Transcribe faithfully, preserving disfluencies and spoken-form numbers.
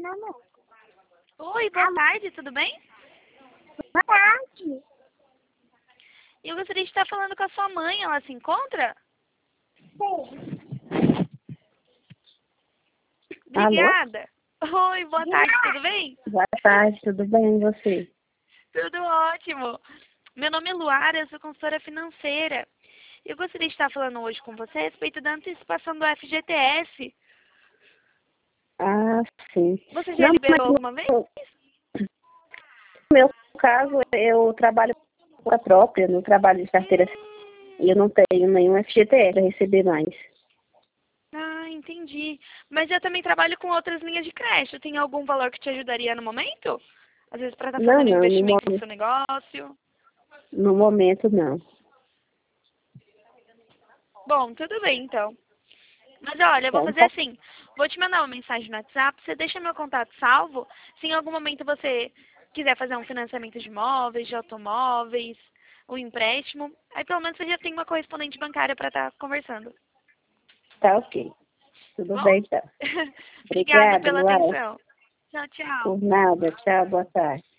Oi, boa tarde, tudo bem? Boa tarde. Eu gostaria de estar falando com a sua mãe, ela se encontra? Sim. Obrigada. Oi, boa De tarde, nada. tudo bem? Boa tarde, tudo bem e você? Tudo ótimo. Meu nome é Luara, eu sou consultora financeira. Eu gostaria de estar falando hoje com você a respeito da antecipação do F G T S. Ah, sim. Você já Não, mas liberou alguma vez? no no meu caso, eu trabalho por conta própria, não trabalho de carteira e eu não tenho nenhum F G T S para receber mais. Ah, entendi. Mas eu também trabalho com outras linhas de crédito. Tem algum valor que te ajudaria no momento? Às vezes para estar Não, fazendo não, no, investimento no mo- seu negócio. no momento não. Bom, tudo bem então. Mas olha, eu vou Então, fazer tá, assim. Vou te mandar uma mensagem no WhatsApp. Você deixa meu contato salvo. Se em algum momento você quiser fazer um financiamento de imóveis, de automóveis, um empréstimo, aí pelo menos você já tem uma correspondente bancária para estar conversando. tá ok. Tudo Bom? bem, então. Obrigada Obrigada, pela Luara. atenção. Tchau, tchau. Por nada. Tchau, boa tarde.